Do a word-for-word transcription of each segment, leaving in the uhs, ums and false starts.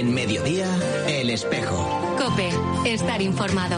En Mediodía, El Espejo. COPE, estar informado.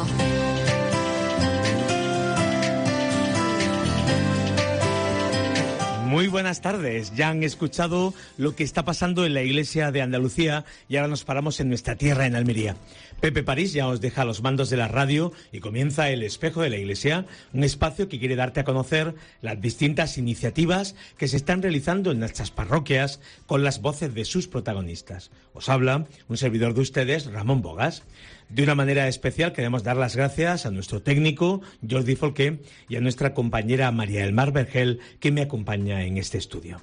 Muy buenas tardes. Ya han escuchado lo que está pasando en la Iglesia de Andalucía y ahora nos paramos en nuestra tierra, en Almería. Pepe París ya os deja los mandos de la radio y comienza El Espejo de la Iglesia, un espacio que quiere darte a conocer las distintas iniciativas que se están realizando en nuestras parroquias con las voces de sus protagonistas. Os habla un servidor de ustedes, Ramón Bogas. De una manera especial queremos dar las gracias a nuestro técnico, Jordi Folqué, y a nuestra compañera María del Mar Vergel, que me acompaña en este estudio.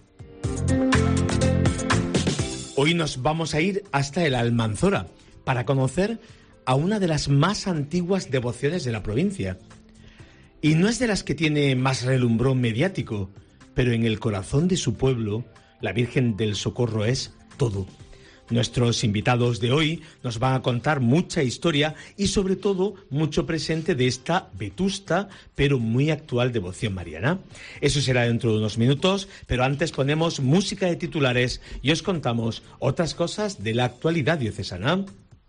Hoy nos vamos a ir hasta el Almanzora para conocer a una de las más antiguas devociones de la provincia. Y no es de las que tiene más relumbrón mediático, pero en el corazón de su pueblo, la Virgen del Socorro es todo. Nuestros invitados de hoy nos van a contar mucha historia y sobre todo mucho presente de esta vetusta pero muy actual devoción mariana. Eso será dentro de unos minutos, pero antes ponemos música de titulares y os contamos otras cosas de la actualidad diocesana.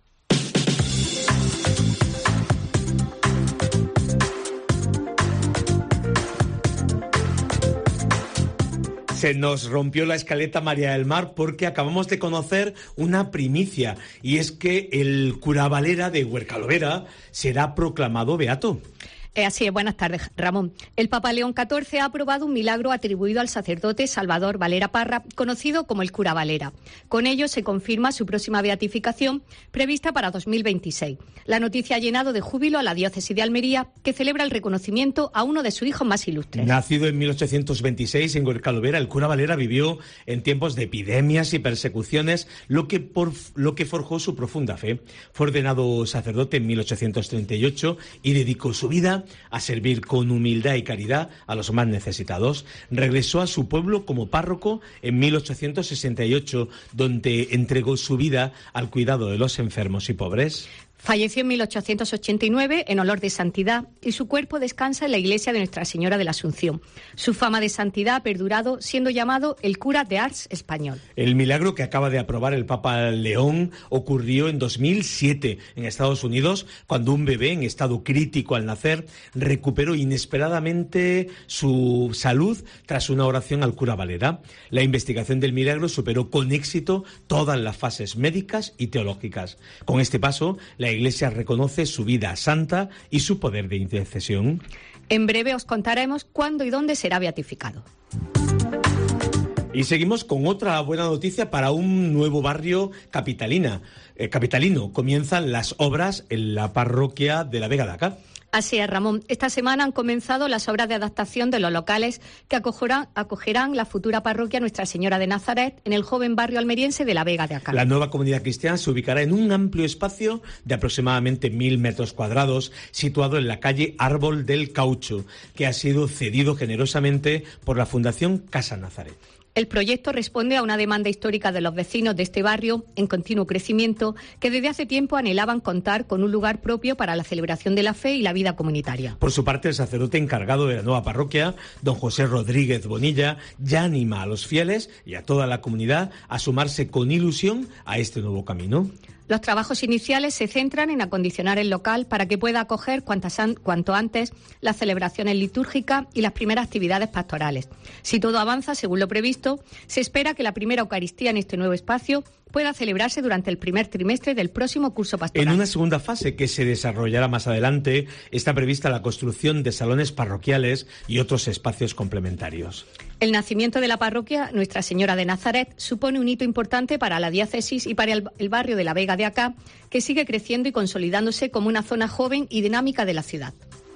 Se nos rompió la escaleta María del Mar porque acabamos de conocer una primicia y es que el cura Valera de Huercalovera será proclamado beato. Así es, buenas tardes, Ramón. El Papa León catorce ha aprobado un milagro atribuido al sacerdote Salvador Valera Parra, conocido como el cura Valera. Con ello se confirma su próxima beatificación, prevista para dos mil veintiséis. La noticia ha llenado de júbilo a la diócesis de Almería, que celebra el reconocimiento a uno de sus hijos más ilustres. Nacido en mil ochocientos veintiséis en Huercalovera, el cura Valera vivió en tiempos de epidemias y persecuciones, lo que, por, lo que forjó su profunda fe. Fue ordenado sacerdote en mil ochocientos treinta y ocho y dedicó su vida a servir con humildad y caridad a los más necesitados. Regresó a su pueblo como párroco en mil ochocientos sesenta y ocho, donde entregó su vida al cuidado de los enfermos y pobres. Falleció en mil ochocientos ochenta y nueve en olor de santidad y su cuerpo descansa en la iglesia de Nuestra Señora de la Asunción. Su fama de santidad ha perdurado, siendo llamado el cura de Ars español. El milagro que acaba de aprobar el Papa León ocurrió en dos mil siete en Estados Unidos, cuando un bebé en estado crítico al nacer recuperó inesperadamente su salud tras una oración al cura Valera. La investigación del milagro superó con éxito todas las fases médicas y teológicas. Con este paso, la Iglesia reconoce su vida santa y su poder de intercesión. En breve os contaremos cuándo y dónde será beatificado. Y seguimos con otra buena noticia para un nuevo barrio capitalina, eh, capitalino. Comienzan las obras en la parroquia de la Vega de Acá. Así es, Ramón. Esta semana han comenzado las obras de adaptación de los locales que acogerán, acogerán la futura parroquia Nuestra Señora de Nazaret en el joven barrio almeriense de la Vega de Acá. La nueva comunidad cristiana se ubicará en un amplio espacio de aproximadamente mil metros cuadrados, situado en la calle Árbol del Caucho, que ha sido cedido generosamente por la Fundación Casa Nazaret. El proyecto responde a una demanda histórica de los vecinos de este barrio, en continuo crecimiento, que desde hace tiempo anhelaban contar con un lugar propio para la celebración de la fe y la vida comunitaria. Por su parte, el sacerdote encargado de la nueva parroquia, don José Rodríguez Bonilla, ya anima a los fieles y a toda la comunidad a sumarse con ilusión a este nuevo camino. Los trabajos iniciales se centran en acondicionar el local para que pueda acoger cuantas an- cuanto antes las celebraciones litúrgicas y las primeras actividades pastorales. Si todo avanza según lo previsto, se espera que la primera Eucaristía en este nuevo espacio pueda celebrarse durante el primer trimestre del próximo curso pastoral. En una segunda fase, que se desarrollará más adelante, está prevista la construcción de salones parroquiales y otros espacios complementarios. El nacimiento de la parroquia Nuestra Señora de Nazaret supone un hito importante para la diócesis y para el, el barrio de la Vega de Acá, que sigue creciendo y consolidándose como una zona joven y dinámica de la ciudad.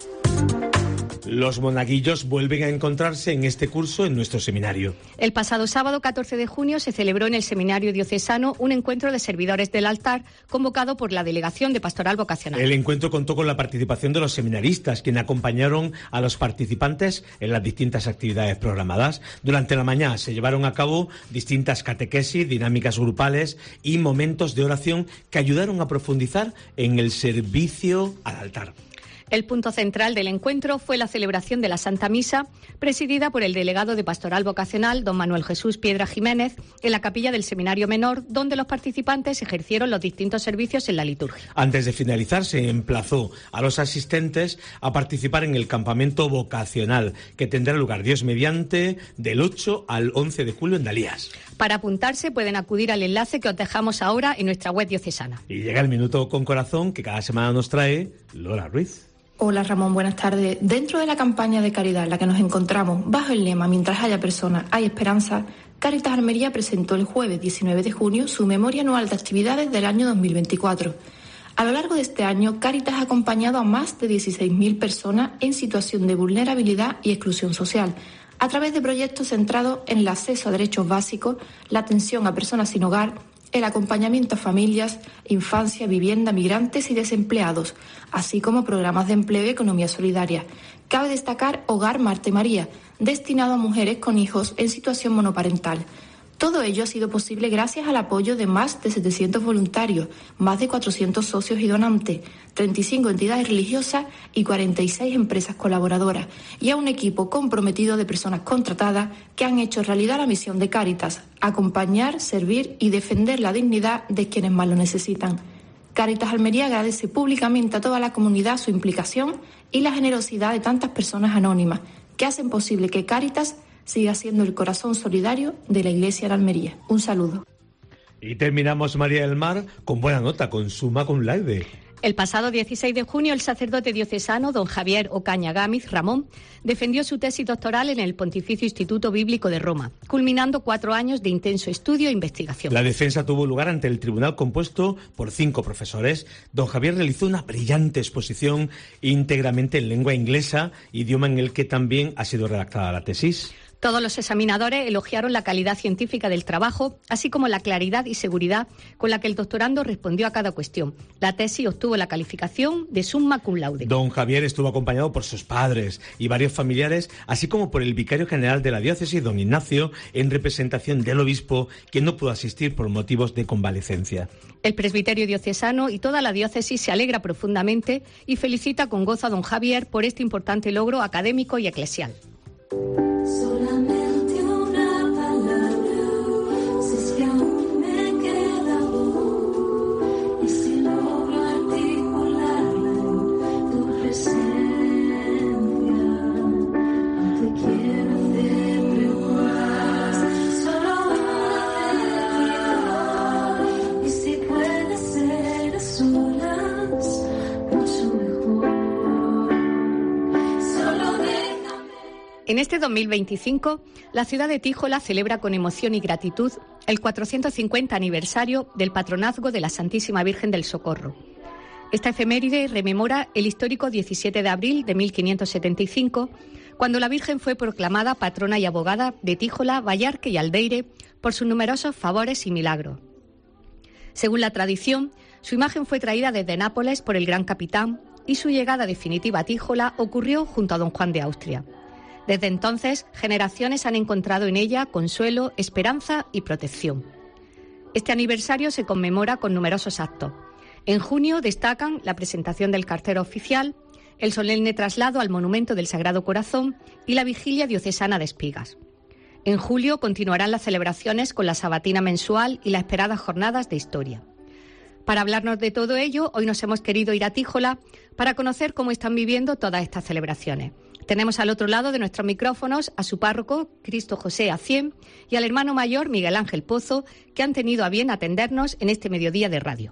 Los monaguillos vuelven a encontrarse en este curso en nuestro seminario. El pasado sábado catorce de junio se celebró en el Seminario Diocesano un encuentro de servidores del altar convocado por la Delegación de Pastoral Vocacional. El encuentro contó con la participación de los seminaristas, quienes acompañaron a los participantes en las distintas actividades programadas. Durante la mañana se llevaron a cabo distintas catequesis, dinámicas grupales y momentos de oración que ayudaron a profundizar en el servicio al altar. El punto central del encuentro fue la celebración de la Santa Misa, presidida por el delegado de Pastoral Vocacional, don Manuel Jesús Piedra Jiménez, en la capilla del Seminario Menor, donde los participantes ejercieron los distintos servicios en la liturgia. Antes de finalizar, se emplazó a los asistentes a participar en el campamento vocacional, que tendrá lugar, Dios mediante, del ocho al once de julio en Dalías. Para apuntarse pueden acudir al enlace que os dejamos ahora en nuestra web diocesana. Y llega el Minuto con Corazón, que cada semana nos trae Lola Ruiz. Hola Ramón, buenas tardes. Dentro de la campaña de caridad en la que nos encontramos, bajo el lema Mientras haya personas, hay esperanza, Cáritas Almería presentó el jueves diecinueve de junio su memoria anual de actividades del año dos mil veinticuatro. A lo largo de este año, Cáritas ha acompañado a más de dieciséis mil personas en situación de vulnerabilidad y exclusión social, a través de proyectos centrados en el acceso a derechos básicos, la atención a personas sin hogar, el acompañamiento a familias, infancia, vivienda, migrantes y desempleados, así como programas de empleo y economía solidaria. Cabe destacar Hogar Marta y María, destinado a mujeres con hijos en situación monoparental. Todo ello ha sido posible gracias al apoyo de más de setecientos voluntarios, más de cuatrocientos socios y donantes, treinta y cinco entidades religiosas y cuarenta y seis empresas colaboradoras, y a un equipo comprometido de personas contratadas que han hecho realidad la misión de Cáritas: acompañar, servir y defender la dignidad de quienes más lo necesitan. Cáritas Almería agradece públicamente a toda la comunidad su implicación y la generosidad de tantas personas anónimas que hacen posible que Cáritas siga siendo el corazón solidario de la Iglesia de Almería. Un saludo. Y terminamos, María del Mar, con buena nota, con summa cum laude. El pasado dieciséis de junio, el sacerdote diocesano don Javier Ocaña Gámez Ramón defendió su tesis doctoral en el Pontificio Instituto Bíblico de Roma, culminando cuatro años de intenso estudio e investigación. La defensa tuvo lugar ante el tribunal compuesto por cinco profesores. Don Javier realizó una brillante exposición íntegramente en lengua inglesa, idioma en el que también ha sido redactada la tesis. Todos los examinadores elogiaron la calidad científica del trabajo, así como la claridad y seguridad con la que el doctorando respondió a cada cuestión. La tesis obtuvo la calificación de summa cum laude. Don Javier estuvo acompañado por sus padres y varios familiares, así como por el vicario general de la diócesis, don Ignacio, en representación del obispo, quien no pudo asistir por motivos de convalecencia. El presbiterio diocesano y toda la diócesis se alegra profundamente y felicita con gozo a don Javier por este importante logro académico y eclesial. Solamente una palabra, si es que aún me queda voz, y si logro articularla en tu presencia, no te quiero hacer preguntas, solo una de Dios, y si puede ser a solas, mucho mejor. Solo déjame. En este dos mil veinticinco, la ciudad de Tíjola celebra con emoción y gratitud el cuatrocientos cincuenta aniversario del patronazgo de la Santísima Virgen del Socorro. Esta efeméride rememora el histórico diecisiete de abril de mil quinientos setenta y cinco, cuando la Virgen fue proclamada patrona y abogada de Tíjola, Vallarque y Aldeire por sus numerosos favores y milagros. Según la tradición, su imagen fue traída desde Nápoles por el Gran Capitán y su llegada definitiva a Tíjola ocurrió junto a don Juan de Austria. Desde entonces, generaciones han encontrado en ella consuelo, esperanza y protección. Este aniversario se conmemora con numerosos actos. En junio destacan la presentación del cartero oficial, el solemne traslado al Monumento del Sagrado Corazón y la vigilia diocesana de Espigas. En julio continuarán las celebraciones con la sabatina mensual y las esperadas jornadas de historia. Para hablarnos de todo ello, hoy nos hemos querido ir a Tíjola para conocer cómo están viviendo todas estas celebraciones. Tenemos al otro lado de nuestros micrófonos a su párroco, Cristo José Acien, y al hermano mayor, Miguel Ángel Pozo, que han tenido a bien atendernos en este mediodía de radio.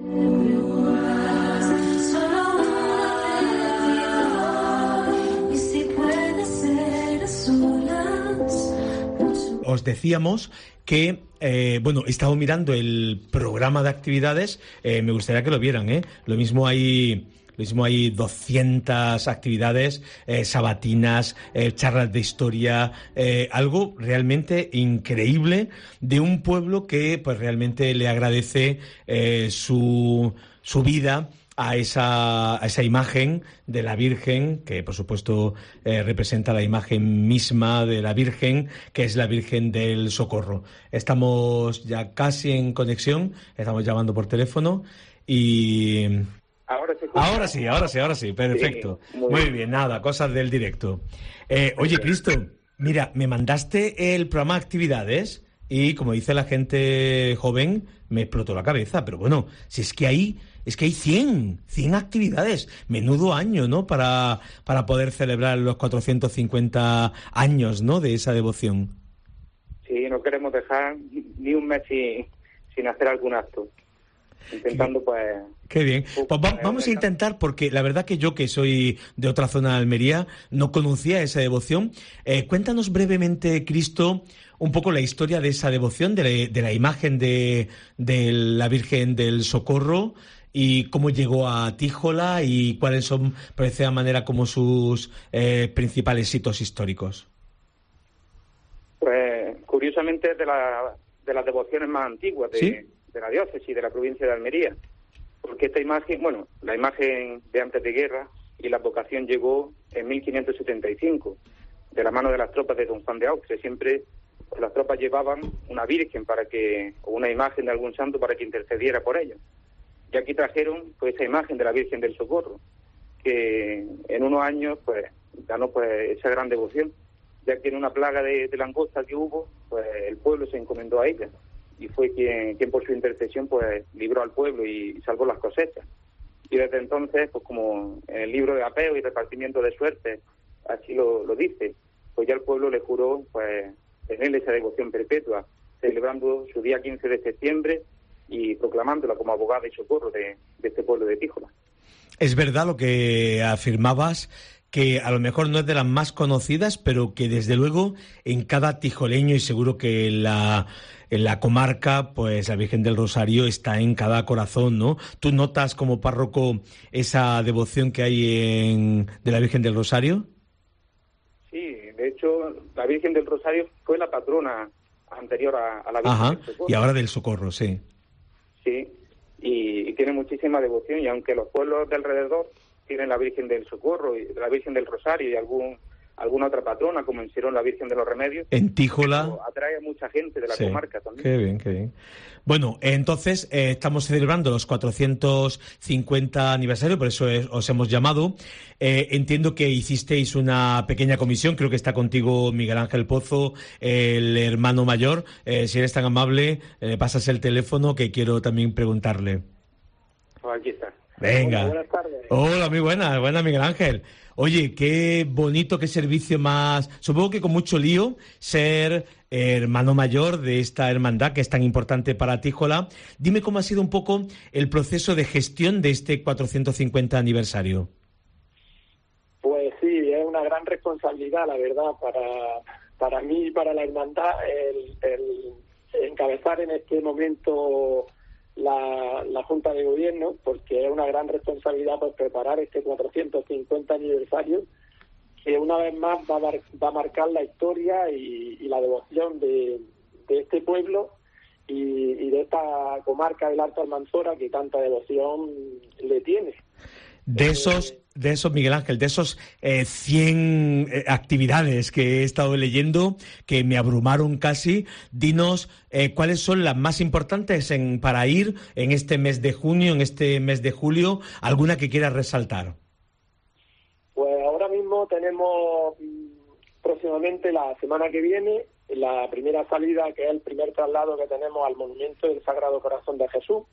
Os decíamos que, eh, bueno, he estado mirando el programa de actividades, eh, me gustaría que lo vieran, ¿eh? Lo mismo hay... Lo mismo hay doscientas actividades, eh, sabatinas, eh, charlas de historia, eh, algo realmente increíble de un pueblo que pues realmente le agradece eh, su, su vida a esa, a esa imagen de la Virgen, que por supuesto eh, representa la imagen misma de la Virgen, que es la Virgen del Socorro. Estamos ya casi en conexión, estamos llamando por teléfono y... Ahora, se escucha. ahora sí, ahora sí, ahora sí, perfecto. Sí, muy, muy bien. bien. Nada, cosas del directo. Eh, oye, Cristo, mira, me mandaste el programa de actividades y, como dice la gente joven, me explotó la cabeza. Pero bueno, si es que hay, es que hay cien, cien actividades. Menudo año, ¿no? Para, para poder celebrar los cuatrocientos cincuenta años, ¿no? De esa devoción. Sí, no queremos dejar ni un mes sin, sin hacer algún acto. Intentando, pues... Qué bien. Pues va- vamos a intentar, porque la verdad que yo, que soy de otra zona de Almería, no conocía esa devoción. Eh, cuéntanos brevemente, Cristo, un poco la historia de esa devoción, de la, de la imagen de, de la Virgen del Socorro, y cómo llegó a Tíjola y cuáles son, por decir de manera, como sus eh, principales hitos históricos. Pues, curiosamente, es de, la, de las devociones más antiguas de, ¿Sí? de la diócesis, de la provincia de Almería. Porque esta imagen, bueno, la imagen de antes de guerra y la vocación llegó en mil quinientos setenta y cinco, de la mano de las tropas de don Juan de Austria. Siempre pues, las tropas llevaban una virgen para que, o una imagen de algún santo para que intercediera por ellos. Y aquí trajeron pues esa imagen de la Virgen del Socorro, que en unos años pues ganó pues esa gran devoción, ya que en una plaga de, de langosta que hubo, pues el pueblo se encomendó a ella, y fue quien, quien por su intercesión pues libró al pueblo y salvó las cosechas. Y desde entonces, pues como en el libro de apeo y repartimiento de suerte, así lo, lo dice, pues ya el pueblo le juró pues tener esa devoción perpetua, celebrando su día quince de septiembre y proclamándola como abogada y socorro de, de este pueblo de Tíjola. Es verdad lo que afirmabas, que a lo mejor no es de las más conocidas, pero que desde luego en cada tijoleño, y seguro que en la, en la comarca, pues la Virgen del Rosario está en cada corazón, ¿no? ¿Tú notas como párroco esa devoción que hay en, de la Virgen del Rosario? Sí, de hecho, la Virgen del Rosario fue la patrona anterior a, a la Virgen Ajá, del Socorro. y ahora del Socorro, sí. Sí, y, y tiene muchísima devoción, y aunque los pueblos de alrededor tienen la Virgen del Socorro, y la Virgen del Rosario y algún alguna otra patrona, como en Sirón la Virgen de los Remedios, en Tíjola atrae a mucha gente de la sí. comarca también. Qué bien, qué bien. Bueno, entonces eh, estamos celebrando los cuatrocientos cincuenta aniversario, por eso es, os hemos llamado. Eh, entiendo que hicisteis una pequeña comisión, creo que está contigo Miguel Ángel Pozo, el hermano mayor. Eh, si eres tan amable, eh, pasas el teléfono, que quiero también preguntarle. Pues aquí está. Venga. Hola, buenas tardes. Hola, muy buena, buena Miguel Ángel. Oye, qué bonito, qué servicio más... Supongo que con mucho lío ser eh, hermano mayor de esta hermandad que es tan importante para Tíjola. Dime cómo ha sido un poco el proceso de gestión de este cuatrocientos cincuenta aniversario. Pues sí, es una gran responsabilidad, la verdad, para, para mí y para la hermandad el, el encabezar en este momento La, la Junta de Gobierno, porque es una gran responsabilidad pues, preparar este cuatrocientos cincuenta aniversario, que una vez más va a, mar, va a marcar la historia y, y la devoción de, de este pueblo y, y de esta comarca del Alto Almanzora, que tanta devoción le tiene. De esos, de esos Miguel Ángel, de esos eh, cien eh, actividades que he estado leyendo, que me abrumaron casi, dinos eh, cuáles son las más importantes en, para ir en este mes de junio, en este mes de julio, alguna que quieras resaltar. Pues ahora mismo tenemos próximamente la semana que viene la primera salida, que es el primer traslado que tenemos al Monumento del Sagrado Corazón de Jesús,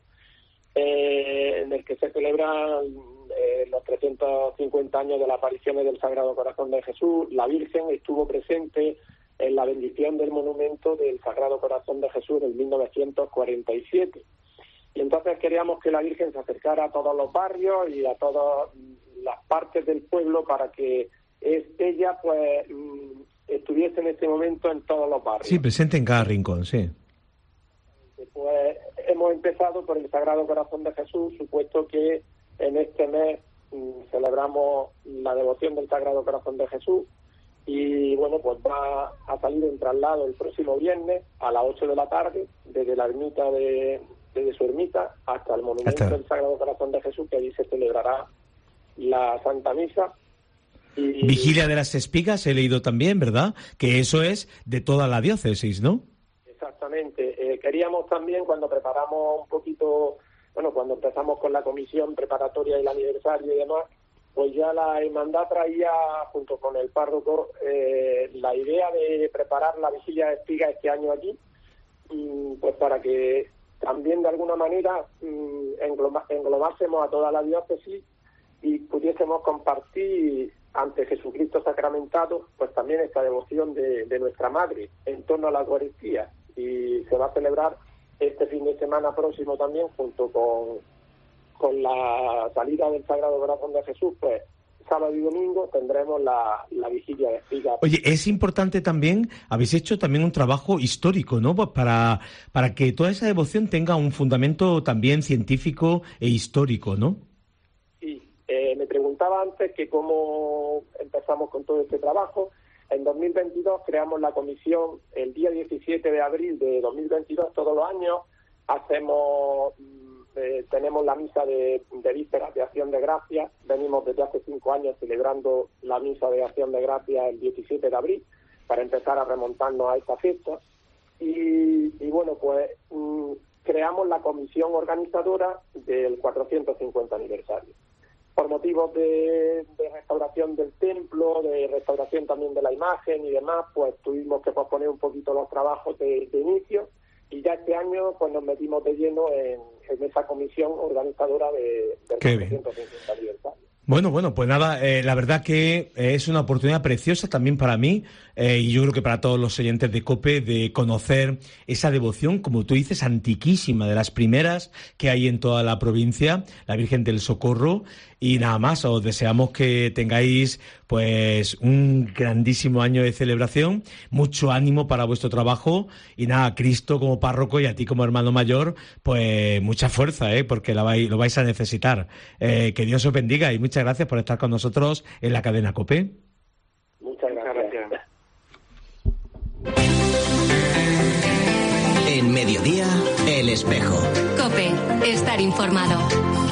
eh, en el que se celebran eh, los trescientos cincuenta años de las apariciones del Sagrado Corazón de Jesús. La Virgen estuvo presente en la bendición del monumento del Sagrado Corazón de Jesús en mil novecientos cuarenta y siete. Y entonces queríamos que la Virgen se acercara a todos los barrios y a todas las partes del pueblo para que es, ella pues estuviese en este momento en todos los barrios. Sí, presente en cada rincón, sí. Pues hemos empezado por el Sagrado Corazón de Jesús, supuesto que en este mes mmm, celebramos la devoción del Sagrado Corazón de Jesús, y bueno, pues va a salir en traslado el próximo viernes a las ocho de la tarde, desde la ermita de, desde su ermita hasta el monumento hasta... del Sagrado Corazón de Jesús, que allí se celebrará la Santa Misa. Y... Vigilia de las Espigas he leído también, ¿verdad? Que eso es de toda la diócesis, ¿no? Exactamente. Eh, queríamos también, cuando preparamos un poquito bueno, cuando empezamos con la comisión preparatoria del aniversario y demás, pues ya la hermandad traía, junto con el párroco, eh, la idea de preparar la vigilia de espiga este año aquí, y, pues para que también de alguna manera mmm, engloba, englobásemos a toda la diócesis y pudiésemos compartir ante Jesucristo sacramentado, pues también esta devoción de, de nuestra Madre en torno a la Eucaristía. Y se va a celebrar este fin de semana próximo también, junto con, con la salida del Sagrado Corazón de Jesús, pues sábado y domingo tendremos la, la vigilia de espiga. Oye, es importante también, habéis hecho también un trabajo histórico, ¿no? Pues para, para que toda esa devoción tenga un fundamento también científico e histórico, ¿no? Sí, eh, me preguntaba antes que cómo empezamos con todo este trabajo. En dos mil veintidós creamos la comisión el día diecisiete de abril de dos mil veintidós, todos los años hacemos, eh, tenemos la misa de, de vísperas de Acción de Gracias. Venimos desde hace cinco años celebrando la misa de Acción de Gracias el diecisiete de abril para empezar a remontarnos a esta fecha. Y, y bueno, pues mm, creamos la comisión organizadora del cuatrocientos cincuenta aniversario. Por motivos de, de restauración del templo, de restauración también de la imagen y demás, pues tuvimos que posponer un poquito los trabajos de, de inicio, y ya este año pues nos metimos de lleno en, en esa comisión organizadora de, del cuatrocientos cincuenta aniversario. Bueno, bueno, pues nada, eh, la verdad que es una oportunidad preciosa también para mí, eh, y yo creo que para todos los oyentes de COPE, de conocer esa devoción, como tú dices, antiquísima, de las primeras que hay en toda la provincia, la Virgen del Socorro. Y nada más, os deseamos que tengáis pues un grandísimo año de celebración, mucho ánimo para vuestro trabajo, y nada, Cristo como párroco y a ti como hermano mayor, pues mucha fuerza, ¿eh? Porque la vais, lo vais a necesitar. Eh, que Dios os bendiga y muchas gracias por estar con nosotros en la cadena COPE. Muchas gracias. En Mediodía, El Espejo. COPE, estar informado.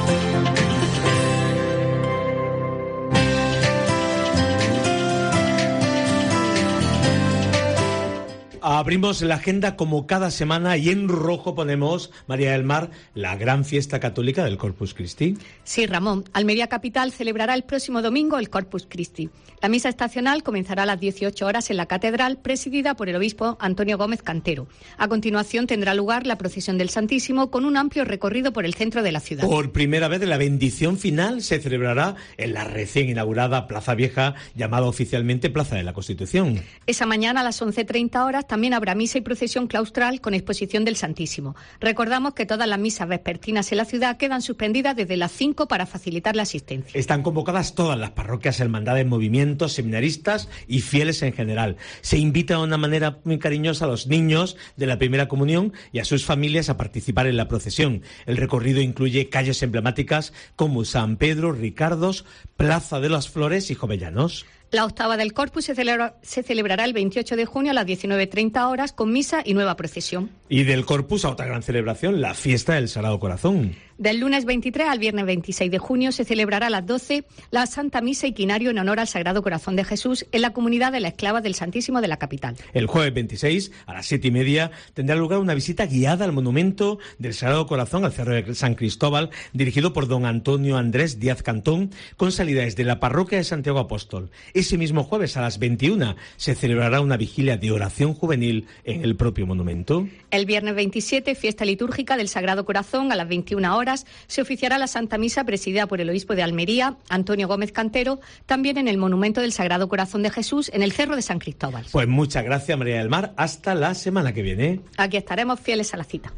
Abrimos la agenda como cada semana y en rojo ponemos, María del Mar, la gran fiesta católica del Corpus Christi. Sí, Ramón. Almería Capital celebrará el próximo domingo el Corpus Christi. La misa estacional comenzará a las dieciocho horas en la catedral, presidida por el obispo Antonio Gómez Cantero. A continuación tendrá lugar la procesión del Santísimo con un amplio recorrido por el centro de la ciudad. Por primera vez la bendición final se celebrará en la recién inaugurada Plaza Vieja, llamada oficialmente Plaza de la Constitución. Esa mañana a las once treinta horas también habrá misa y procesión claustral con exposición del Santísimo. Recordamos que todas las misas vespertinas en la ciudad quedan suspendidas desde las cinco para facilitar la asistencia. Están convocadas todas las parroquias, hermandades, movimientos, seminaristas y fieles en general. Se invita de una manera muy cariñosa a los niños de la primera comunión y a sus familias a participar en la procesión. El recorrido incluye calles emblemáticas como San Pedro, Ricardos, Plaza de las Flores y Jovellanos. La octava del Corpus se, celebra, se celebrará el veintiocho de junio a las diecinueve treinta horas con misa y nueva procesión. Y del Corpus a otra gran celebración, la fiesta del Sagrado Corazón. Del lunes veintitrés al viernes veintiséis de junio se celebrará a las doce la Santa Misa y Quinario en honor al Sagrado Corazón de Jesús en la comunidad de la Esclava del Santísimo de la capital. El jueves veintiséis a las siete y media tendrá lugar una visita guiada al monumento del Sagrado Corazón al Cerro de San Cristóbal, dirigido por don Antonio Andrés Díaz Cantón, con salida desde la parroquia de Santiago Apóstol. Ese mismo jueves a las veintiuna se celebrará una vigilia de oración juvenil en el propio monumento. El viernes veintisiete, fiesta litúrgica del Sagrado Corazón a las veintiuna horas, se oficiará la Santa Misa presidida por el obispo de Almería, Antonio Gómez Cantero, también en el monumento del Sagrado Corazón de Jesús en el Cerro de San Cristóbal. Pues muchas gracias, María del Mar. Hasta la semana que viene. Aquí estaremos fieles a la cita.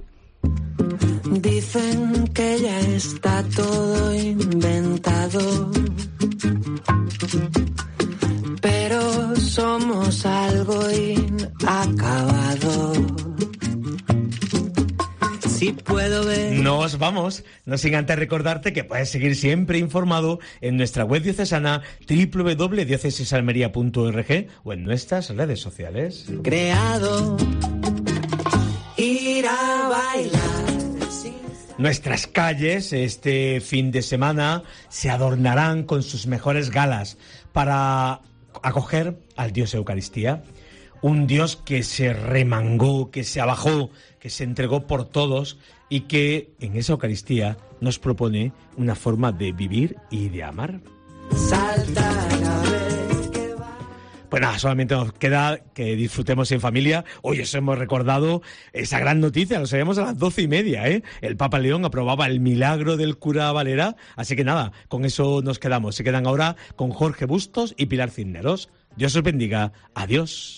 Dicen que ya está todo inventado, pero somos algo inacabado. Si puedo ver... Nos vamos, no sin antes recordarte que puedes seguir siempre informado en nuestra web diocesana doble u doble u doble u punto diocesesalmería punto org o en nuestras redes sociales. Creado, ir a bailar. Nuestras calles este fin de semana se adornarán con sus mejores galas para acoger al Dios Eucaristía. un Dios que se remangó, que se abajó, que se entregó por todos y que en esa Eucaristía nos propone una forma de vivir y de amar. Pues nada, solamente nos queda que disfrutemos en familia. Hoy os hemos recordado esa gran noticia, lo sabíamos a las doce y media, ¿eh? El Papa León aprobaba el milagro del cura Valera, así que nada, con eso nos quedamos. Se quedan ahora con Jorge Bustos y Pilar Cisneros. Dios os bendiga. Adiós.